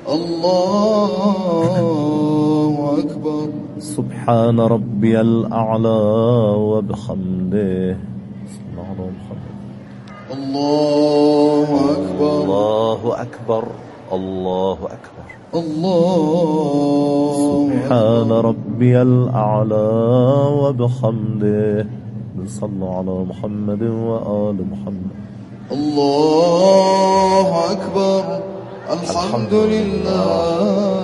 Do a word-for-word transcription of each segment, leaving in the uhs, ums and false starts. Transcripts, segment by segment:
الله أكبر. سبحان ربي الأعلى وبحمده. الله أكبر. الله أكبر. الله أكبر. الله سبحان ربي الأعلى وبحمده. صلوا على محمد وآل محمد. الله أكبر. الحمد لله.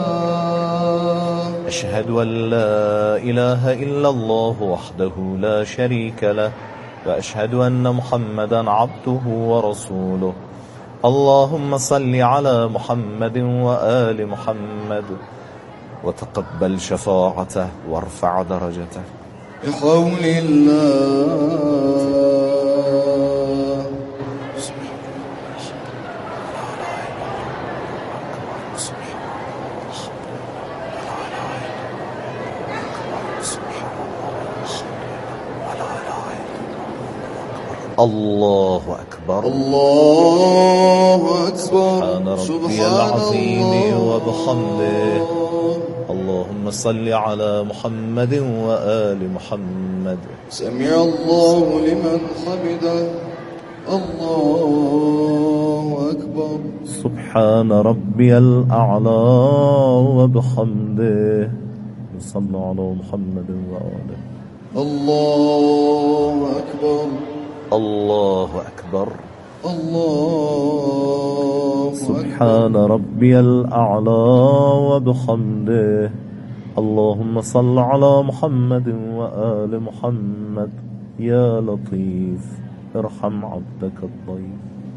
أشهد أن لا إله إلا الله وحده لا شريك له، وأشهد أن محمدا عبده ورسوله. اللهم صل على محمد وآل محمد، وتقبل شفاعته وارفع درجته بحول الله. الله أكبر. الله أكبر. سبحان ربي العظيم وبحمده. اللهم صل على محمد وآل محمد. سمع الله لمن حمده. الله أكبر. سبحان ربي الأعلى وبحمده. صلوا على محمد وآله. الله أكبر. الله أكبر. الله سبحان ربي الأعلى وبحمده. اللهم صل على محمد وآل محمد. يا لطيف ارحم عبدك الضيف.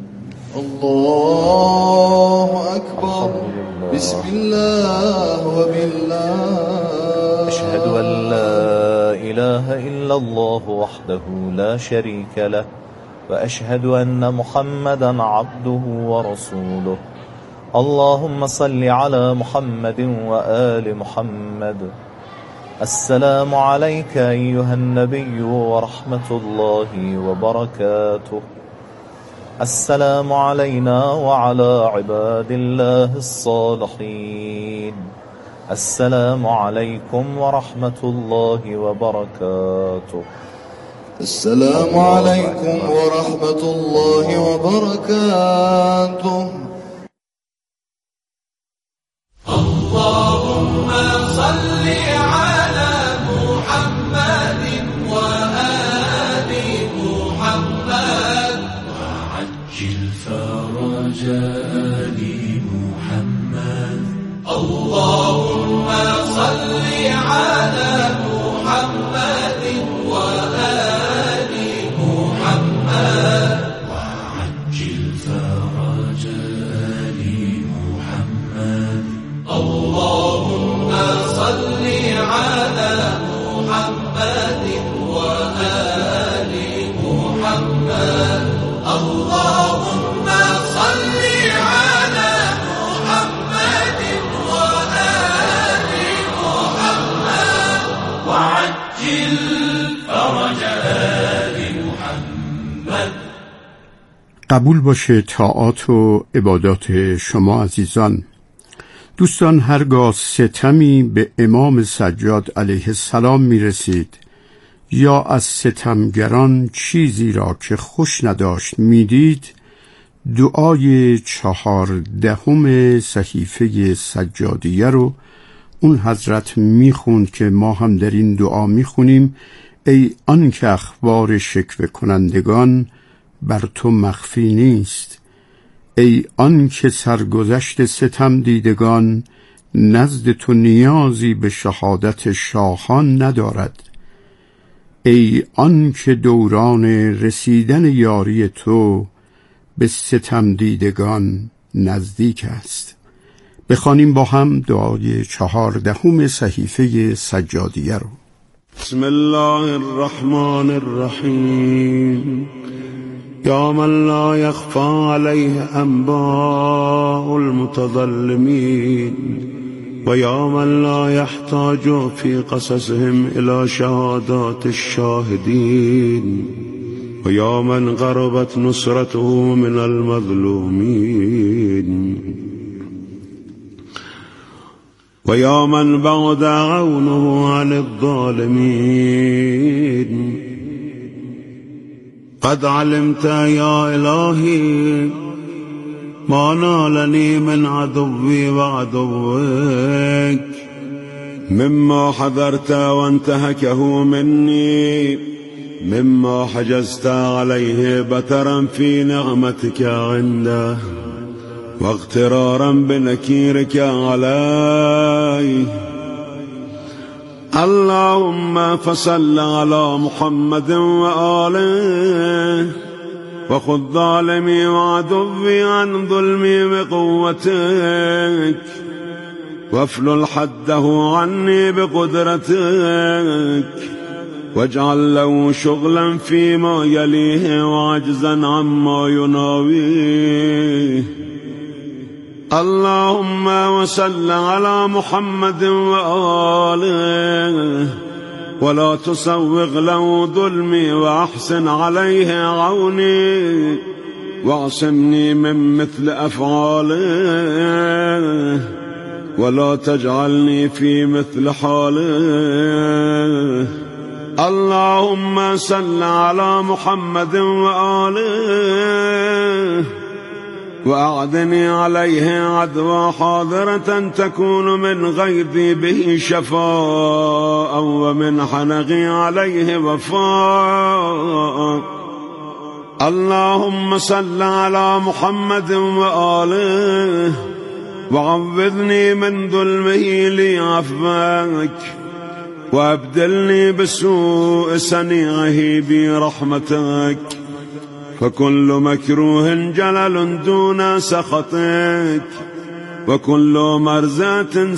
الله أكبر. بسم الله وبالله. أشهد أن لا إله إلا الله وحده لا شريك له، وأشهد أن محمدا عبده ورسوله. اللهم صل على محمد وآل محمد. السلام عليك أيها النبي ورحمة الله وبركاته. السلام علينا وعلى عباد الله الصالحين. السلام عليكم ورحمة الله وبركاته. السلام عليكم ورحمة الله وبركاته. اللهم صل على محمد وآل محمد، وعجل فرج آل محمد. اللهم صل على محمد وآل محمد، وعجل فرج آل محمد. اللهم صل على محمد وآل محمد. اللهم صل على محمد وآل محمد، وعجل فرج آل محمد. قبول باشه طاعات و عبادات شما عزیزان. دوستان، هرگاه ستمی به امام سجاد علیه السلام می رسید یا از ستمگران چیزی را که خوش نداشت می دید، دعای چهاردهم صحیفه سجادیه رو اون حضرت می خوند که ما هم در این دعا می خونیم: ای آن که اخبار شکوه کنندگان بر تو مخفی نیست، ای آن که سرگذشت ستم دیدگان نزد تو نیازی به شهادت شاهان ندارد، ای آن که دوران رسیدن یاری تو به ستم دیدگان نزدیک است. بخوانیم با هم دعای چهاردهم صحیفه سجادیه رو. بسم الله الرحمن الرحیم. یا من لا یخفی علیه انباء المتظلمین، و یا من لا یحتاج فی قصصهم الی شهادات الشاهدین، و یا من قربت نصرته من المظلومین. ويا من بعد عونه عن الظالمين. قد علمت يا إلهي ما نالني من عدوي وعدوك مما حذرت وانتهكه مني، مما حجزت عليه بترا في نعمتك عنده واغترارا بنكيرك عليه. اللهم فصل على محمد وآله وخذ ظالمي وعدوي عن ظلمي بقوتك وافلل حده عني بقدرتك واجعل له شغلا فيما يليه وعجزا عما يناويه. اللهم وصل على محمد وآله ولا تسوغ له ظلمي وأحسن عليه عوني واعصمني من مثل أفعاله ولا تجعلني في مثل حاله. اللهم صل على محمد وآله وأعدني عليه عدوى حاضرة تكون من غيظي به شفاء ومن حنقي عليه وفاء. اللهم صل على محمد وآله وعوذني من ظلمه لي عفوك وابدلني بسوء صنيعه برحمتك، فكل مكروه جلل دون سخطك وكل مرزات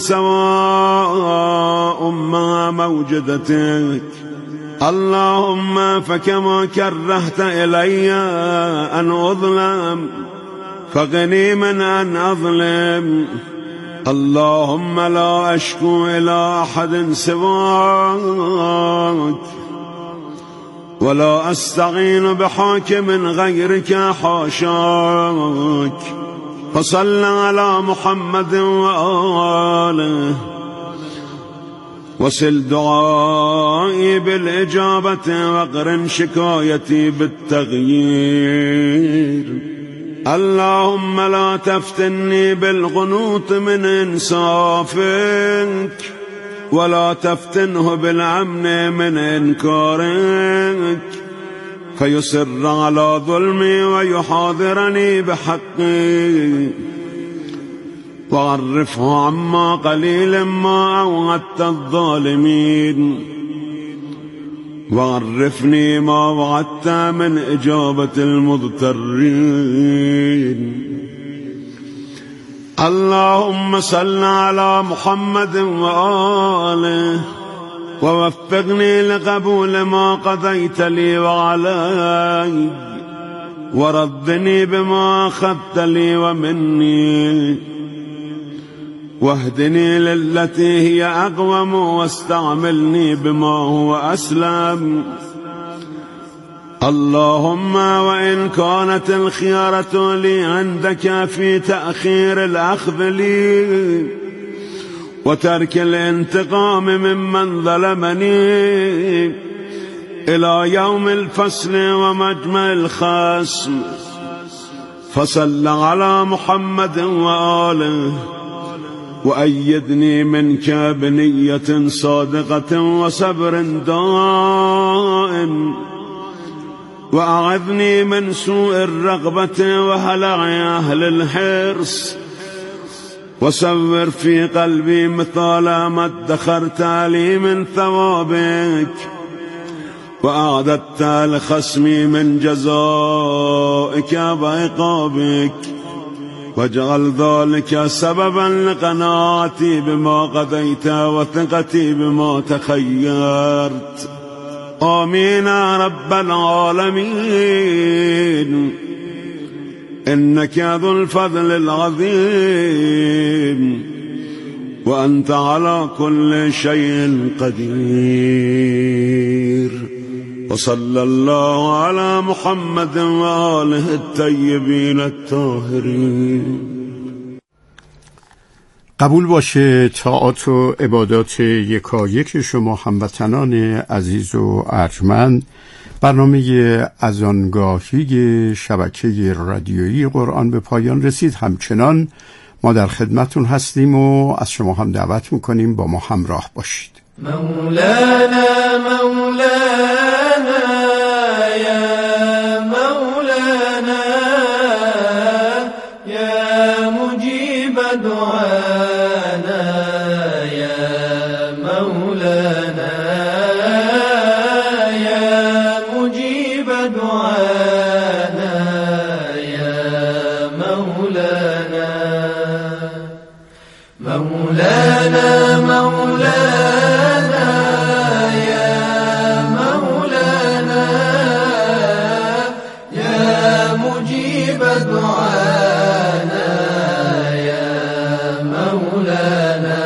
سواء مع موجدتك. اللهم فكما كرهت إلي أن أظلم فغني من أن أظلم. اللهم لا أشكو إلى أحد سواك ولا أستعين بحاكم غيرك حاشاك. فصل على محمد وآله وصل دعائي بالإجابة واقرن شكايتي بالتغيير. اللهم لا تفتني بالقنوط من إنصافك ولا تفتنه بالأمن من إنكارك فيصر على ظلمي ويحاضرني بحقي وعرفه عما قليل ما أوعدت الظالمين وعرفني ما وعدت من إجابة المضطرين. اللهم صل على محمد وآله ووفقني لقبول ما قضيت لي وعلي وردني بما أخذت لي ومني واهدني للتي هي أقوم واستعملني بما هو أسلم. اللهم وإن كانت الخيارة لي عندك في تأخير الأخذ لي وترك الانتقام ممن ظلمني إلى يوم الفصل ومجمع الخصم، فصل على محمد وآله وأيدني منك بنية صادقة وصبر دائم وأعذني من سوء الرغبة وهلع أهل الحرص وصور في قلبي مثال ما ادخرت لي من ثوابك وأعددت لخصمي من جزائك وعقابك واجعل ذلك سببا لقناعتي بما قضيت وثقتي بما تخيرت. آمين يا رب العالمين. إنك ذو الفضل العظيم وأنت على كل شيء قدير. وصلى الله على محمد وآله الطيبين الطاهرين. قبول باشه طاعات و عبادات یکایک شما هموطنان عزیز و ارجمند. برنامه اذانگاهی شبکه رادیویی قرآن به پایان رسید. همچنان ما در خدمتون هستیم و از شما هم دعوت میکنیم با ما همراه باشید. مولانا مولانا یا مولانا یا مجیب دعانا یا مولانا یا مجیب دعانا یا مولانا مولانا مولانا يا مولانا يا مجيب دعانا يا مولانا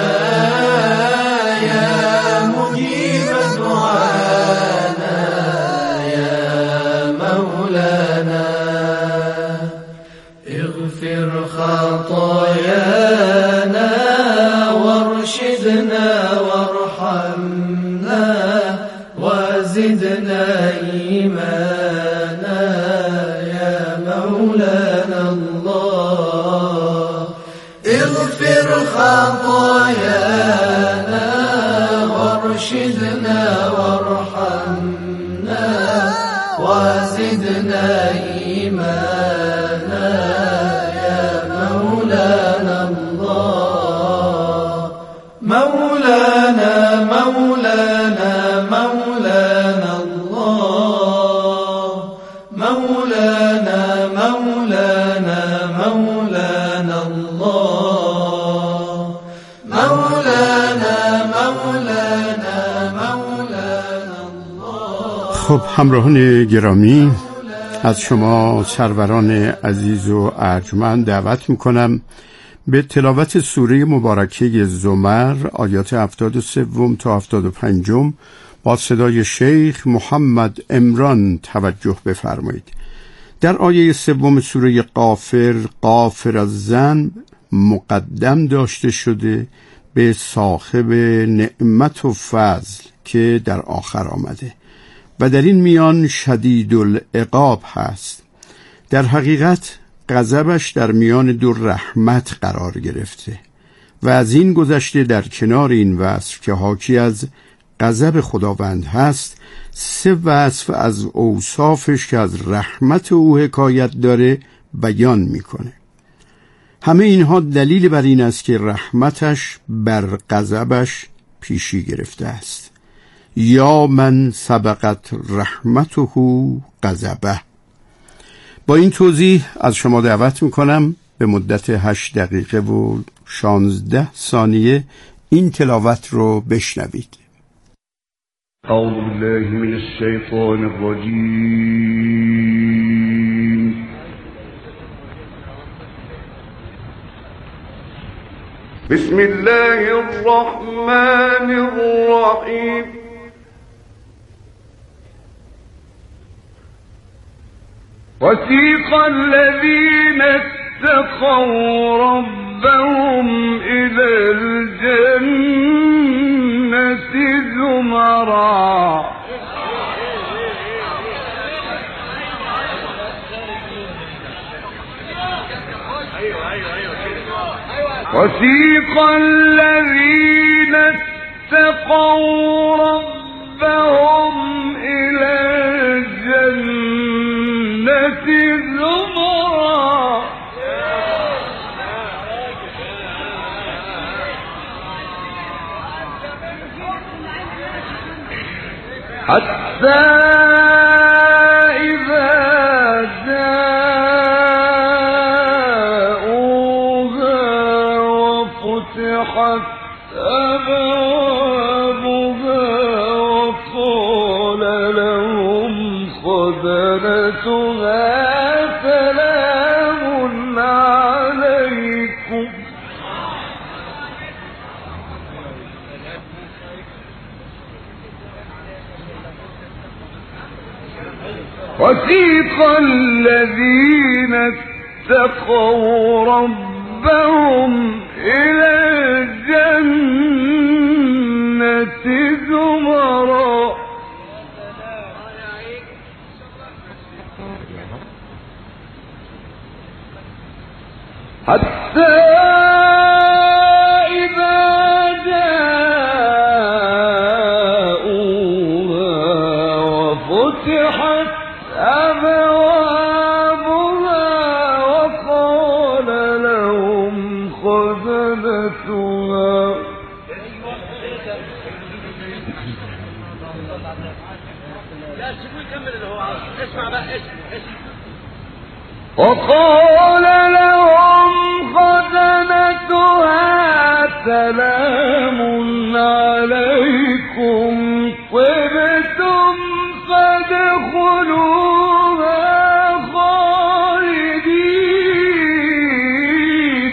يا مجيب دعانا يا مولانا اغفر خطايانا وارشدنا وارحمنا وزدنا إيمانا يا مولانا الله اغفر خطايانا وارشدنا وارحمنا وزدنا إيمانا يا مولانا الله مولانا مولانا مولانا الله مولانا مولانا مولانا الله مولانا مولانا مولانا الله. خب همراهان گرامی، از شما سروران عزیز و ارجمند دعوت میکنم به تلاوت سوره مبارکه زمر آیات هفتاد و سه تا هفتاد و پنج با صدای شیخ محمد عمران توجه بفرمایید. در آیه سوم سوره غافر، غافر الذنب مقدم داشته شده به صاحب نعمت و فضل که در آخر آمده و در این میان شدید العقاب هست. در حقیقت غضبش در میان دو رحمت قرار گرفته و از این گذشته در کنار این وصف که حاکی از غضب خداوند هست، سه وصف از اوصافش که از رحمت او حکایت داره بیان میکنه. همه اینها دلیل بر این است که رحمتش بر غضبش پیشی گرفته است. یا من سبقت رحمته غضبه. با این توضیح از شما دعوت میکنم به مدت هشت دقیقه و شانزده ثانیه این تلاوت رو بشنوید. اعوذ بالله من الشیطان الرجیم. بسم الله الرحمن الرحیم. وسيق الذين اتقوا ربهم إلى الجنة زمرا وسيق الذين اتقوا ربهم إلى الجنة زمرا حتى إذا جاءوها وفتحت أبوابها وقال لهم خزنتها سلام عليكم وسيق الذين اتقوا ربهم إلى خزنتها وقال لهم خزنتها سلام عليكم طبتم فادخلوها خالدين.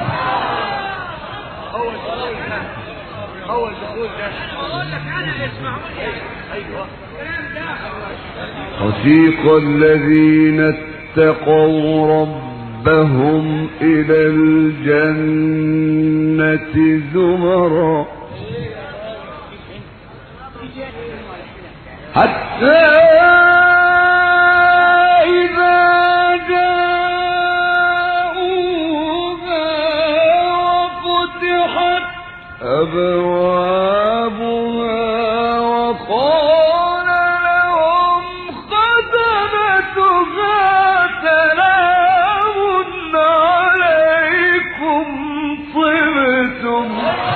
أول دخول ده أقول لك أنا اسمعوني. أيوه وسيق الذين اتقوا ربهم إلى الجنة زمرا حتى إذا جاءوها وفتحت أبوابها وقال لهم خزنتها سلام عليكم طبتم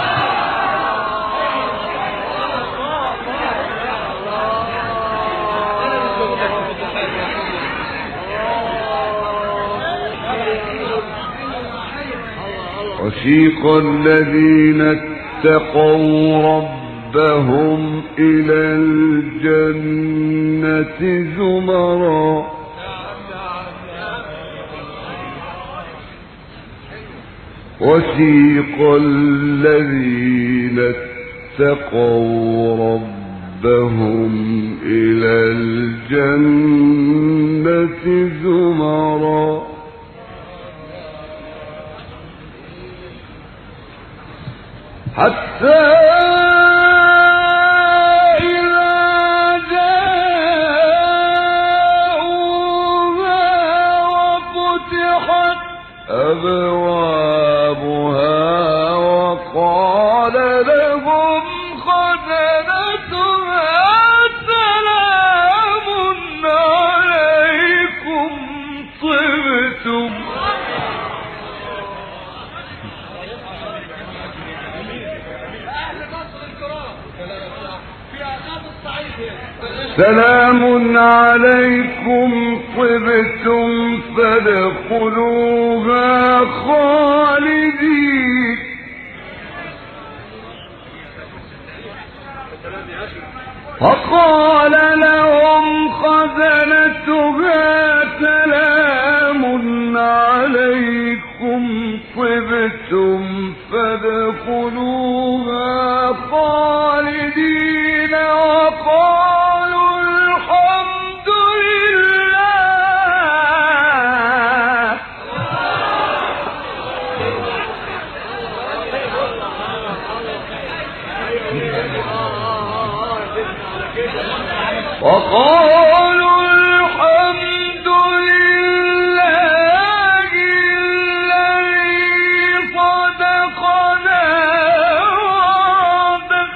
وسيق الذين اتقوا ربهم إلى الجنة زمرا وسيق الذين اتقوا ربهم إلى الجنة زمرا حتى إذا جاءوها وفتحت أبوابها وقال لهم خزنتها سلام عليكم طبتم سلام عليكم طبتم فادخلوها خالدين. وقال لهم خزنتها سلام عليكم طبتم فادخلوها خالدين وقالوا الحمد لله وقالوا الحمد لله الذي صدقنا وعده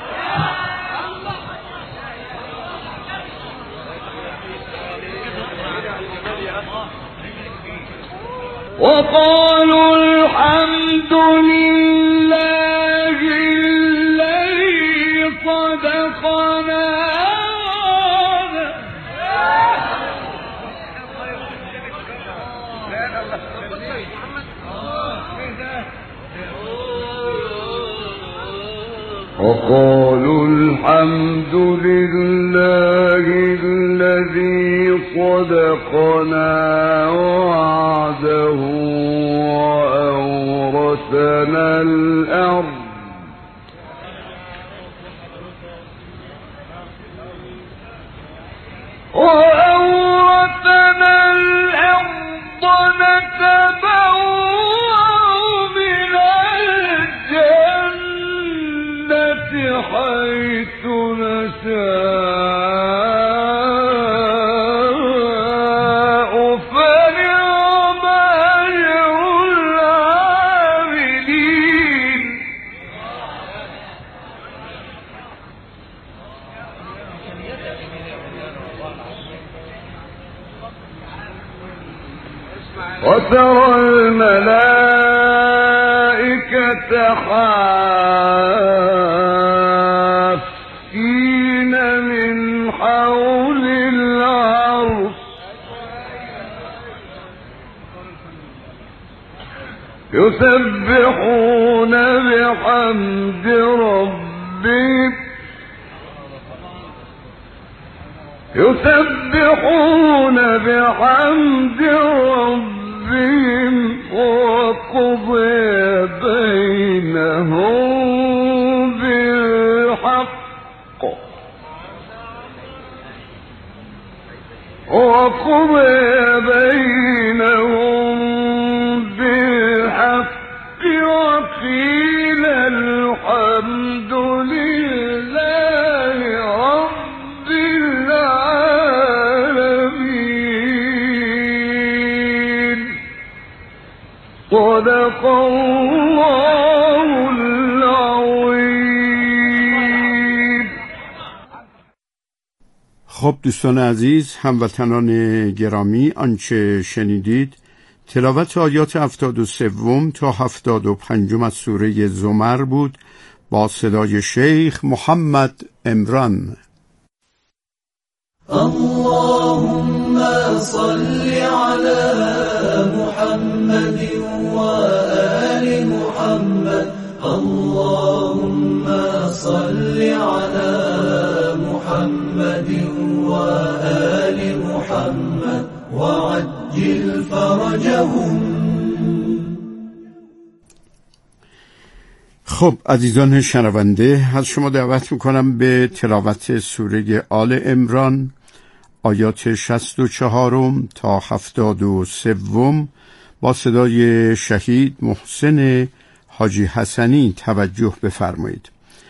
وقالوا الحمد لله الذي صدقنا وقالوا الحمد لله الذي صدقنا وعده وأورثنا الأرض وأورثنا الأرض نتبوأ من الجنة حيث نشاء فنعم أجر العاملين. وترى الملائكة يتحافين من حول العرش يسبحون بحمد ربهم يسبحون بحمد ربهم وقضي بينهم بالحق وقضي بينهم بالحق وقيل الحمد لله رب العالمين. صدق الله العظيم. خب دوستان عزیز، هموطنان گرامی، آنچه شنیدید تلاوت آیات هفتاد و سوم تا هفتاد و پنجم از سوره زمر بود با صدای شیخ محمد عمران. اللهم صل على محمد وآل محمد. اللهم صل على محمد وآل محمد وعجل فرجهم. خب عزیزان شنونده، از شما دعوت میکنم به تلاوت سوره آل عمران آیات شصت و چهارم تا هفتاد و سوم با صدای شهید محسن حاجی حسنی توجه بفرمایید.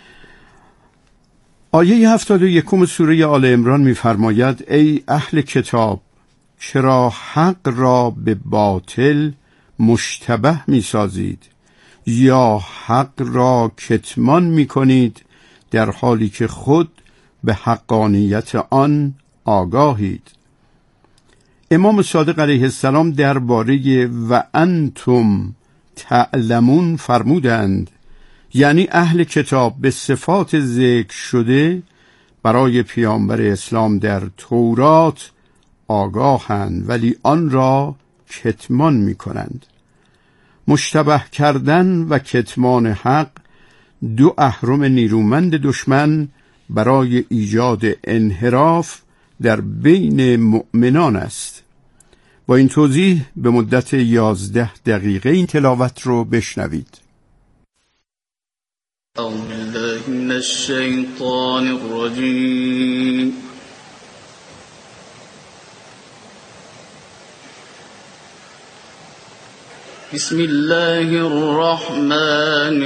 آیه هفتاد و یکم سوره آل عمران می‌فرماید: ای اهل کتاب، چرا حق را به باطل مشتبه می‌سازید یا حق را کتمان می‌کنید در حالی که خود به حقانیت آن آگاهید. امام صادق علیه السلام درباره و انتم تعلمون فرمودند، یعنی اهل کتاب به صفات ذکر شده برای پیامبر اسلام در تورات آگاهند ولی آن را کتمان می کنند. مشتبه کردن و کتمان حق دو اهرم نیرومند دشمن برای ایجاد انحراف در بین مؤمنان است. با این توضیح به مدت یازده دقیقه این تلاوت رو بشنوید. اعوذ بالله من الشیطان الرجیم. بسم الله الرحمن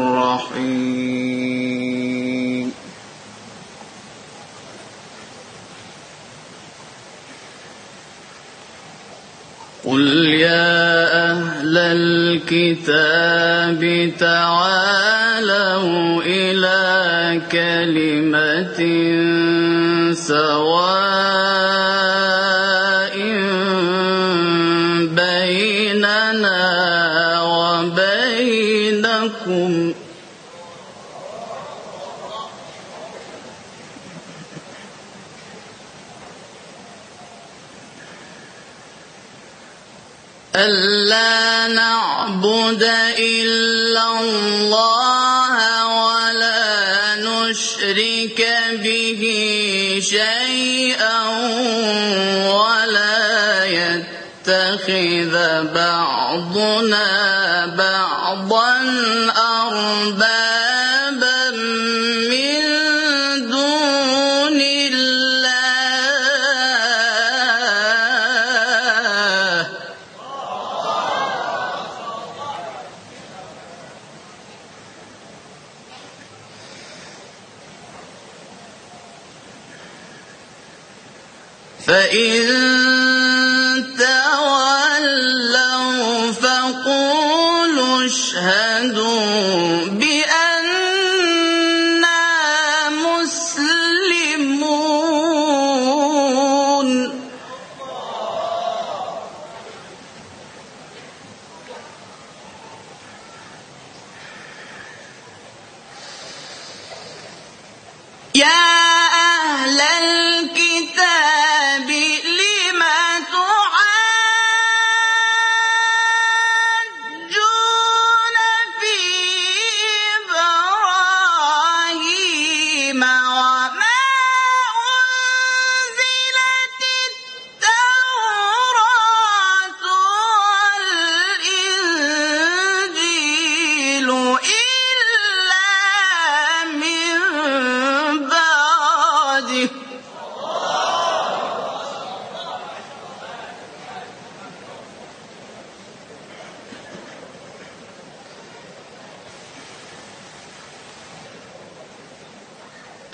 الرحیم. قل يا أهل الكتاب تعالوا إلى كلمة سواء بيننا وبينكم ألا نعبد إلا الله ولا نشرك به شيئا ولا يتخذ بعضنا بعضا أربابا من دون الله فإن تولوا فقولوا اشهدوا بأننا مسلمون.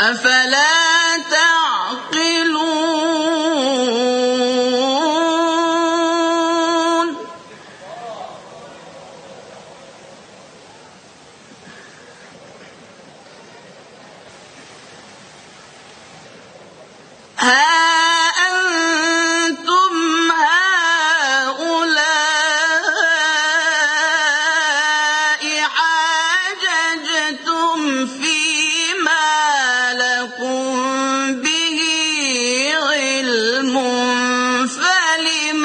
أفلا تعقلون ها أنتم هؤلاء حاججتم فيما لكم به علم فلم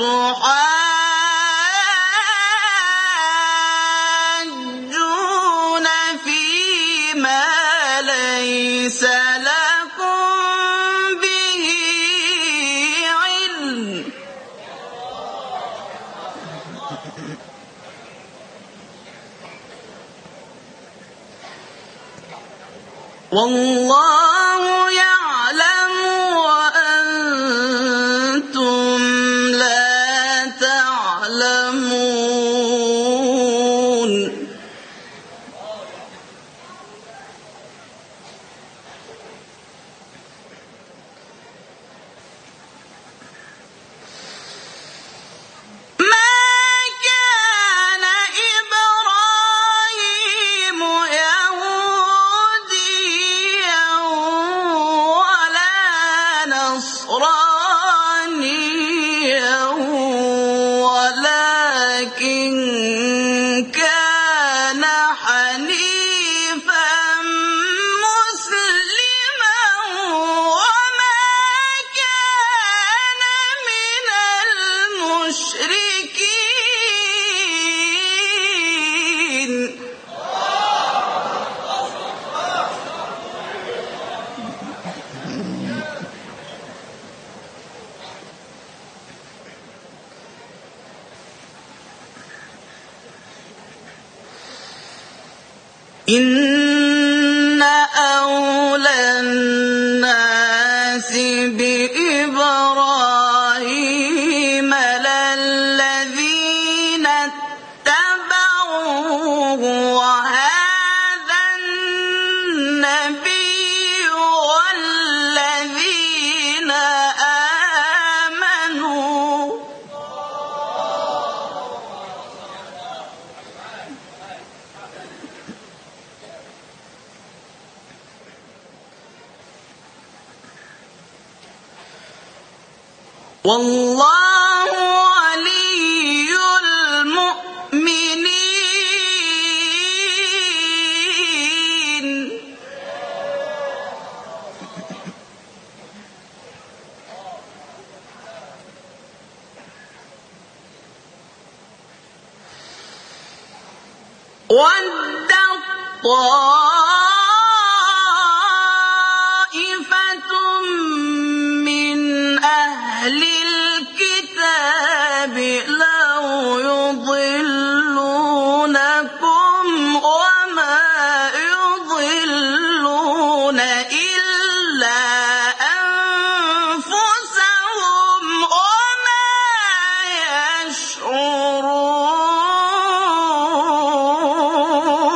تحاجون فيما ليس لكم به علم والله يعلم وأنتم لا تعلمون ما كان إبراهيم يهوديا ولا نصرانيا ولكن كان حنيفا مسلما وما كان من المشركين إن أولى الناس بإبراهيم للذين اتبعوه وهذا النبي والذين آمنوا والله ولي المؤمنين ود الطائفة